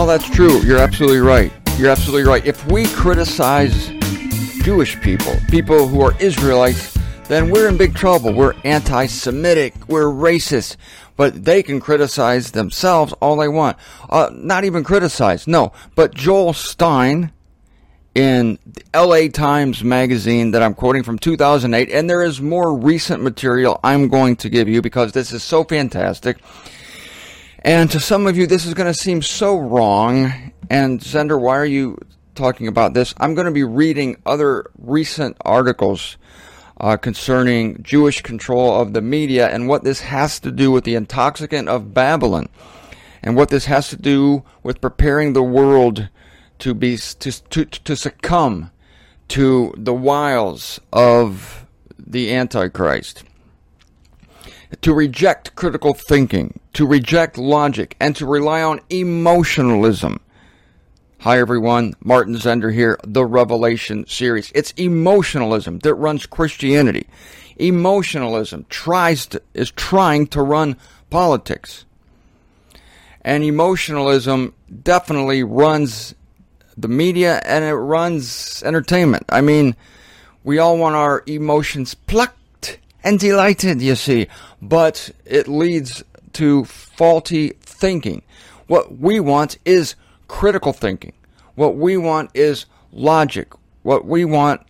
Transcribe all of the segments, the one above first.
No, that's true. You're absolutely right. You're absolutely right. If we criticize Jewish people, people who are Israelites, then we're in big trouble. We're anti-Semitic. We're racist. But they can criticize themselves all they want. Not even criticize, no. But Joel Stein in the LA Times magazine that I'm quoting from 2008, and there is more recent material I'm going to give you because this is so fantastic. And to some of you, this is going to seem so wrong. And Zender, why are you talking about this? I'm going to be reading other recent articles concerning Jewish control of the media and what this has to do with the intoxicant of Babylon, and what this has to do with preparing the world to succumb to the wiles of the Antichrist, to reject critical thinking, to reject logic, and to rely on emotionalism. Hi everyone, Martin Zender here, the Revelation series. It's emotionalism that runs Christianity. Emotionalism is trying to run politics. And emotionalism definitely runs the media, and it runs entertainment. I mean, we all want our emotions plucked and delighted, you see, but it leads to faulty thinking. What we want is critical thinking. What we want is logic. What we want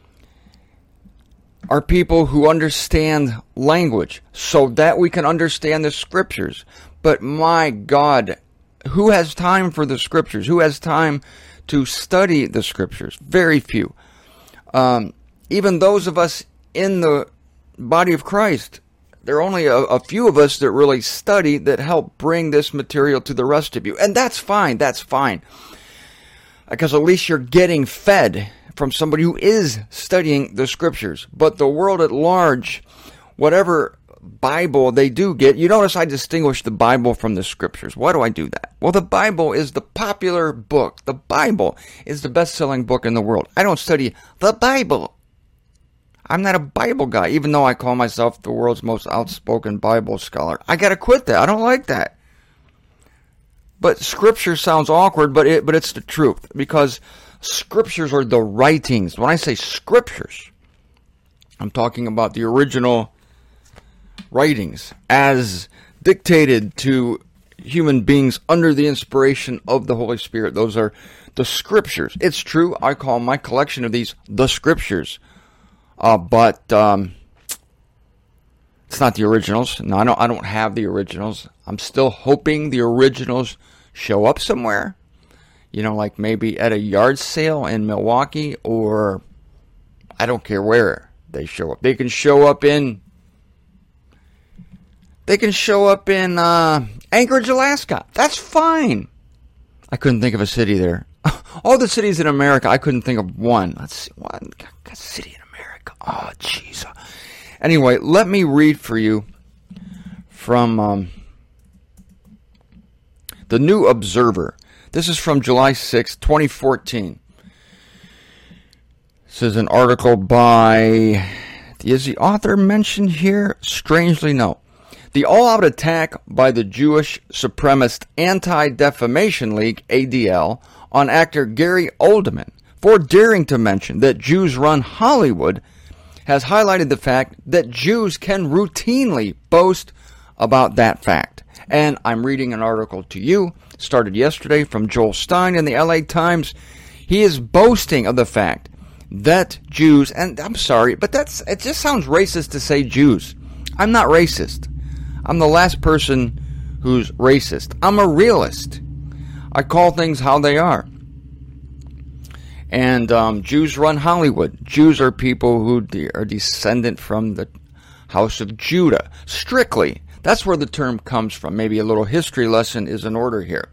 are people who understand language so that we can understand the scriptures. But my God, who has time for the scriptures? Who has time to study the scriptures? Very few. Even those of us in the body of Christ, there are only a few of us that really study, that help bring this material to the rest of you. And that's fine, because at least you're getting fed from somebody who is studying the scriptures. But the world at large, whatever Bible they do get, you notice I distinguish the Bible from the scriptures. Why do I do that? Well, the Bible is the popular book. The Bible is the best-selling book in the world. I don't study the Bible. I'm not a Bible guy, even though I call myself the world's most outspoken Bible scholar. I gotta quit that. I don't like that. But scripture sounds awkward, but it's the truth, because scriptures are the writings. When I say scriptures, I'm talking about the original writings as dictated to human beings under the inspiration of the Holy Spirit. Those are the scriptures. It's true, I call my collection of these the scriptures. But it's not the originals. No, I don't have the originals. I'm still hoping the originals show up somewhere. You know, like maybe at a yard sale in Milwaukee, or I don't care where they show up. They can show up in Anchorage, Alaska. That's fine. I couldn't think of a city there. All the cities in America, I couldn't think of one. Let's see, one city in America. Oh, jeez. Anyway, let me read for you from the New Observer. This is from July 6, 2014. This is an article by... Is the author mentioned here? Strangely, no. The all-out attack by the Jewish Supremacist Anti-Defamation League, ADL, on actor Gary Oldman for daring to mention that Jews run Hollywood has highlighted the fact that Jews can routinely boast about that fact. And I'm reading an article to you, started yesterday, from Joel Stein in the LA Times. He is boasting of the fact that Jews, and I'm sorry, but it just sounds racist to say Jews. I'm not racist. I'm the last person who's racist. I'm a realist. I call things how they are. And Jews run Hollywood. Jews are people who are descendant from the house of Judah. Strictly. That's where the term comes from. Maybe a little history lesson is in order here.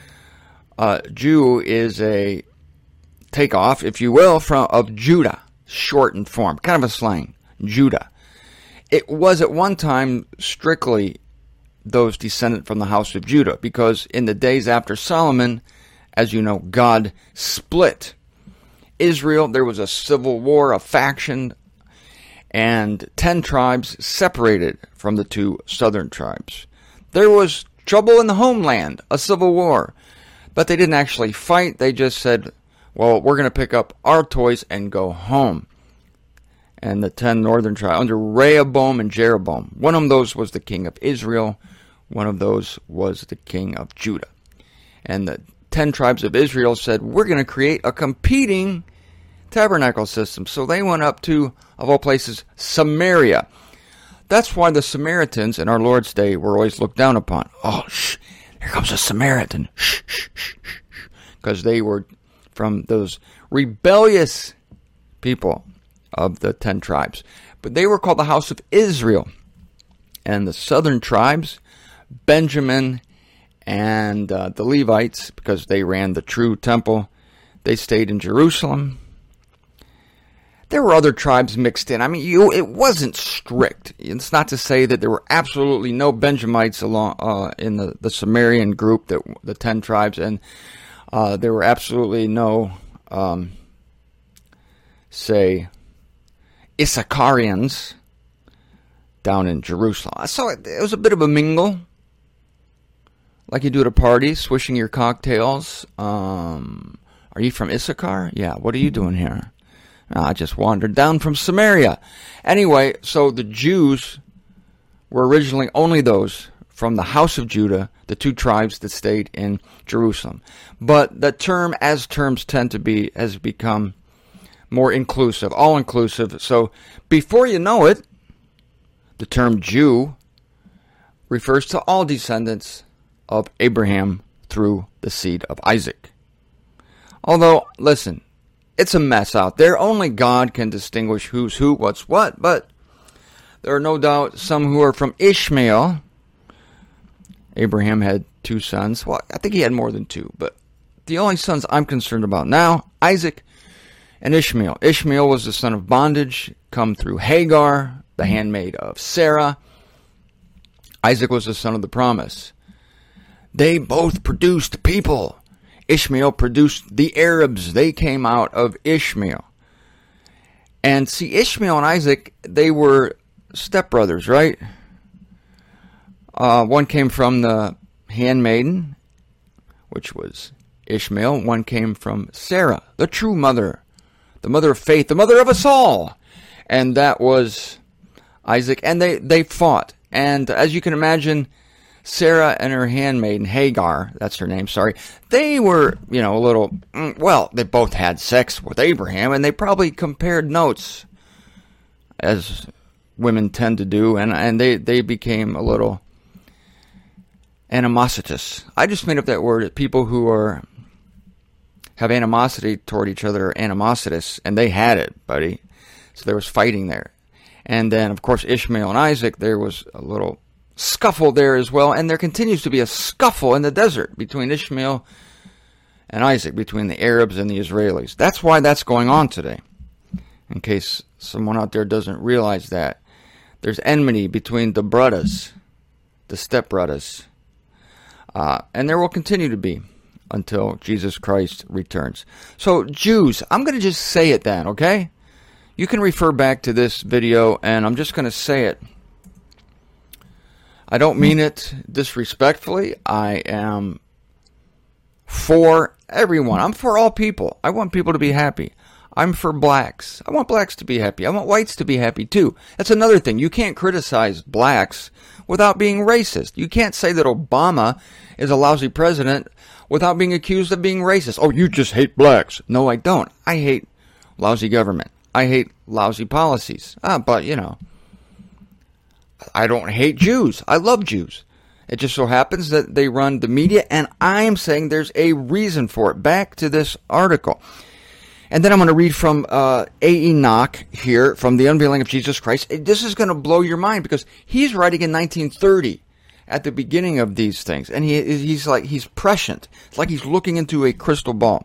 Jew is a takeoff, if you will, of Judah. Shortened form. Kind of a slang. Judah. It was at one time strictly those descendant from the house of Judah, because in the days after Solomon, as you know, God split Israel. There was a civil war, a faction, and 10 tribes separated from the 2 southern tribes. There was trouble in the homeland, a civil war. But they didn't actually fight. They just said, well, we're going to pick up our toys and go home. And the 10 northern tribes, under Rehoboam and Jeroboam, one of those was the king of Israel, one of those was the king of Judah. And the 10 tribes of Israel said, we're going to create a competing tabernacle system. So they went up to, of all places, Samaria. That's why the Samaritans in our Lord's day were always looked down upon. Oh, shh, here comes a Samaritan. Shh, shh, shh, shh. Because they were from those rebellious people of the 10 tribes. But they were called the house of Israel. And the southern tribes, Benjamin and the Levites, because they ran the true temple, they stayed in Jerusalem. There were other tribes mixed in. I mean, it wasn't strict. It's not to say that there were absolutely no Benjamites along in the Sumerian group, the 10 tribes, and there were absolutely no, say, Issacharians down in Jerusalem. So it was a bit of a mingle, like you do at a party, swishing your cocktails. Are you from Issachar? Yeah, what are you doing here? I just wandered down from Samaria. Anyway, so the Jews were originally only those from the house of Judah, the 2 tribes that stayed in Jerusalem. But the term, as terms tend to be, has become more inclusive, all-inclusive. So before you know it, the term Jew refers to all descendants of Abraham through the seed of Isaac. Although, listen, it's a mess out there. Only God can distinguish who's who, what's what. But there are no doubt some who are from Ishmael. Abraham had 2 sons. Well, I think he had more than 2. But the only sons I'm concerned about now, Isaac and Ishmael. Ishmael was the son of bondage, come through Hagar, the handmaid of Sarah. Isaac was the son of the promise. They both produced people. Ishmael produced the Arabs. They came out of Ishmael. And see, Ishmael and Isaac, they were stepbrothers, right? One came from the handmaiden, which was Ishmael. One came from Sarah, the true mother, the mother of faith, the mother of us all. And that was Isaac. And they fought. And as you can imagine, Sarah and her handmaiden, Hagar, that's her name, sorry, they were, a little, well, they both had sex with Abraham, and they probably compared notes, as women tend to do, and they became a little animositous. I just made up that word. People who have animosity toward each other are animositous, and they had it, buddy. So there was fighting there. And then, of course, Ishmael and Isaac, there was a little scuffle there as well, and there continues to be a scuffle in the desert between Ishmael and Isaac, between the Arabs and the Israelis. That's why that's going on today, in case someone out there doesn't realize that. There's enmity between the brothers, the stepbrothers, and there will continue to be until Jesus Christ returns. So, Jews, I'm going to just say it then, okay? You can refer back to this video, and I'm just going to say it. I don't mean it disrespectfully. I am for everyone. I'm for all people. I want people to be happy. I'm for blacks. I want blacks to be happy. I want whites to be happy too. That's another thing. You can't criticize blacks without being racist. You can't say that Obama is a lousy president without being accused of being racist. Oh, you just hate blacks. No, I don't. I hate lousy government. I hate lousy policies. But, I don't hate Jews. I love Jews. It just so happens that they run the media, and I'm saying there's a reason for it. Back to this article. And then I'm going to read from A. Enoch here, from The Unveiling of Jesus Christ. This is going to blow your mind, because he's writing in 1930 at the beginning of these things. And he's prescient. It's like he's looking into a crystal ball.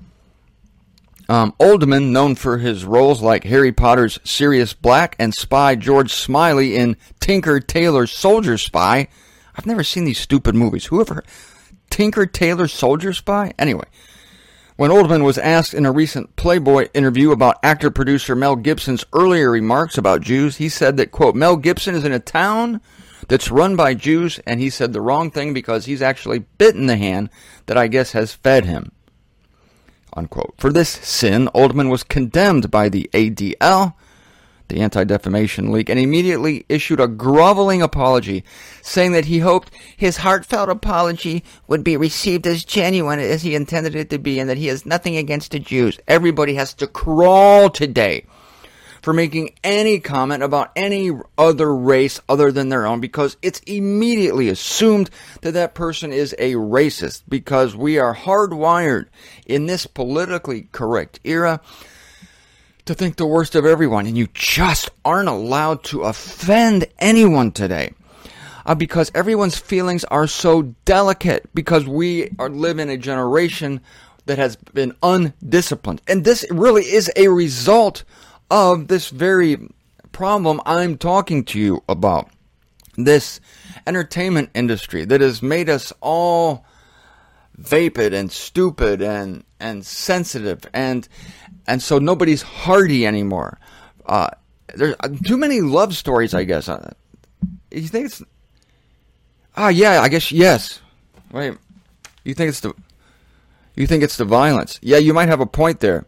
Oldman, known for his roles like Harry Potter's Sirius Black and spy George Smiley in Tinker Tailor Soldier Spy. I've never seen these stupid movies. Whoever... Tinker Tailor Soldier Spy? Anyway, when Oldman was asked in a recent Playboy interview about actor-producer Mel Gibson's earlier remarks about Jews, he said that, quote, Mel Gibson is in a town that's run by Jews, and he said the wrong thing because he's actually bitten the hand that I guess has fed him. Unquote. For this sin, Oldman was condemned by the ADL, the Anti-Defamation League, and immediately issued a groveling apology, saying that he hoped his heartfelt apology would be received as genuine as he intended it to be, and that he has nothing against the Jews. Everybody has to crawl today for making any comment about any other race other than their own, because it's immediately assumed that that person is a racist, because we are hardwired in this politically correct era to think the worst of everyone, and you just aren't allowed to offend anyone today. Because everyone's feelings are so delicate, because we live in a generation that has been undisciplined. And this really is a result of this very problem I'm talking to you about. This entertainment industry that has made us all vapid and stupid and sensitive, and so nobody's hearty anymore. There's too many love stories, I guess. You think it's... yeah, I guess, yes. Wait, you think it's the violence? Yeah, you might have a point there.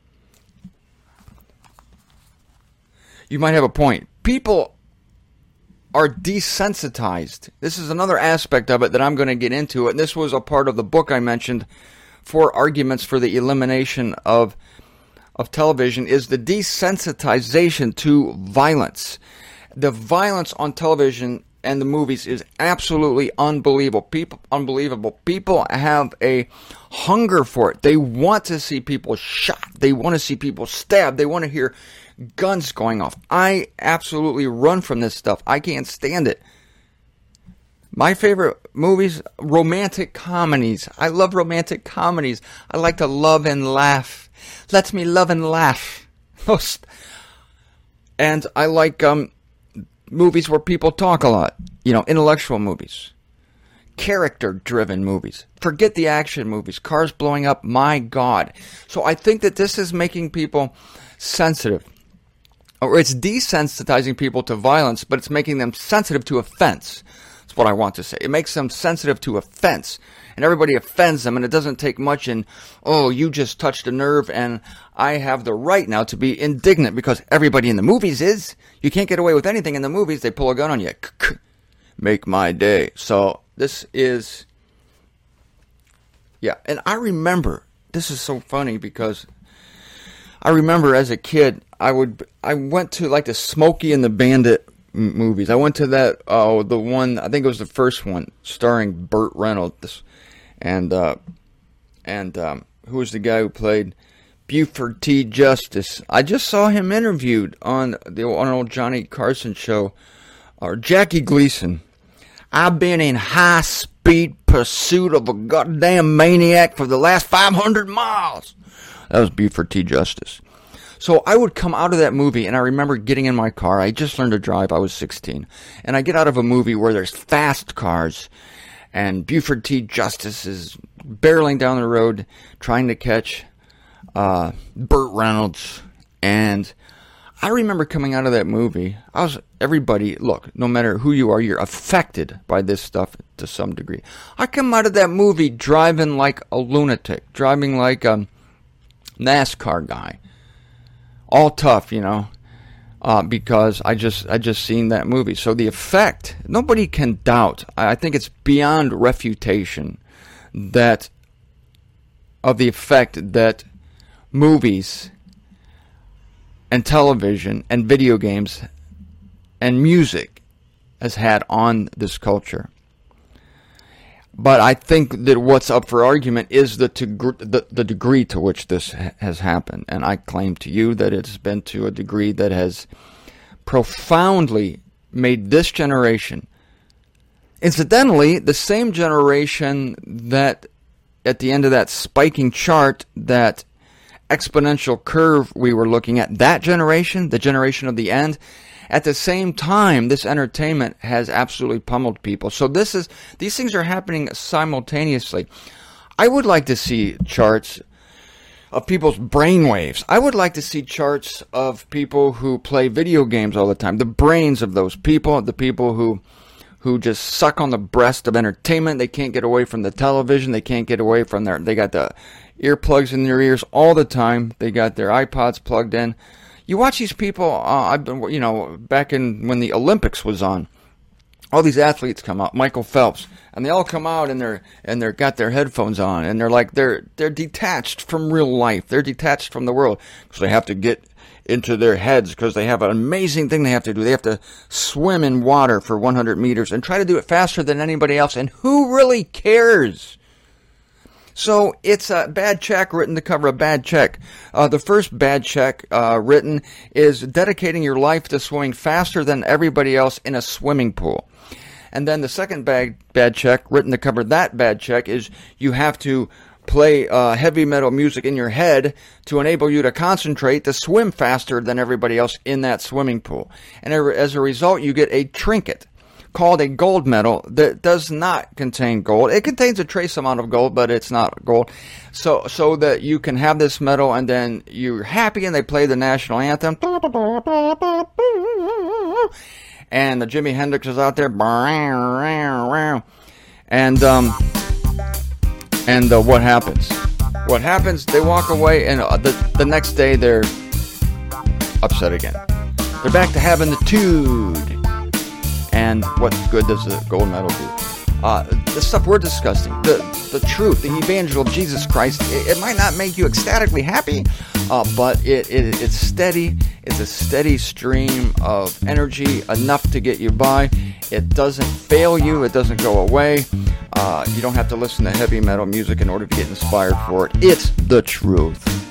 You might have a point. People are desensitized. This is another aspect of it that I'm going to get into, and this was a part of the book I mentioned, 4 Arguments for the Elimination of Television, is the desensitization to violence. The violence on television and the movies is absolutely unbelievable. People have a hunger for it. They want to see people shot. They want to see people stabbed. They want to hear guns going off. I absolutely run from this stuff. I can't stand it. My favorite movies, romantic comedies. I love romantic comedies. I like to love and laugh. Let me love and laugh. And I like movies where people talk a lot. Intellectual movies. Character-driven movies. Forget the action movies. Cars blowing up. My God. So I think that this is making people sensitive. Or it's desensitizing people to violence, but it's making them sensitive to offense. That's what I want to say. It makes them sensitive to offense. And everybody offends them, and it doesn't take much in, you just touched a nerve, and I have the right now to be indignant because everybody in the movies is. You can't get away with anything in the movies. They pull a gun on you. Make my day. So this is... Yeah, and I remember, this is so funny because I remember as a kid, I went to like the Smokey and the Bandit movies. I went to that, the one, I think it was the first one, starring Burt Reynolds, and who was the guy who played Buford T. Justice. I just saw him interviewed on the old Johnny Carson show, or Jackie Gleason. I've been in high-speed pursuit of a goddamn maniac for the last 500 miles. That was Buford T. Justice. So I would come out of that movie, and I remember getting in my car. I just learned to drive. I was 16. And I get out of a movie where there's fast cars, and Buford T. Justice is barreling down the road trying to catch Burt Reynolds. And I remember coming out of that movie. Everybody, look, no matter who you are, you're affected by this stuff to some degree. I come out of that movie driving like a lunatic, driving like a NASCAR guy. All tough, because I just seen that movie. So the effect, nobody can doubt. I think it's beyond refutation that of the effect that movies and television and video games and music has had on this culture. But I think that what's up for argument is the degree to which this has happened. And I claim to you that it's been to a degree that has profoundly made this generation, incidentally, the same generation that at the end of that spiking chart, that exponential curve we were looking at, that generation, the generation of the end, at the same time, this entertainment has absolutely pummeled people. So these things are happening simultaneously. I would like to see charts of people's brainwaves. I would like to see charts of people who play video games all the time. The brains of those people, the people who who just suck on the breast of entertainment. They can't get away from the television. They can't get away from they got the earplugs in their ears all the time. They got their iPods plugged in. You watch these people, I've been, back in when the Olympics was on, all these athletes come out, Michael Phelps, and they all come out and they're got their headphones on, and they're detached from real life. They're detached from the world because they have to get into their heads because they have an amazing thing they have to do. They have to swim in water for 100 meters and try to do it faster than anybody else. And who really cares? So it's a bad check written to cover a bad check. The first bad check written is dedicating your life to swimming faster than everybody else in a swimming pool. And then the second bad check written to cover that bad check is you have to play heavy metal music in your head to enable you to concentrate to swim faster than everybody else in that swimming pool. And as a result, you get a trinket called a gold medal that does not contain gold. It contains a trace amount of gold, but it's not gold. So that you can have this medal, and then you're happy, and they play the national anthem. And the Jimi Hendrix is out there. And what happens? What happens? They walk away, and the next day they're upset again. They're back to having the tude. And what good does the gold medal do? The stuff we're discussing, the truth, the evangel of Jesus Christ, it might not make you ecstatically happy, but it's steady. It's a steady stream of energy, enough to get you by. It doesn't fail you. It doesn't go away. You don't have to listen to heavy metal music in order to get inspired for it. It's the truth.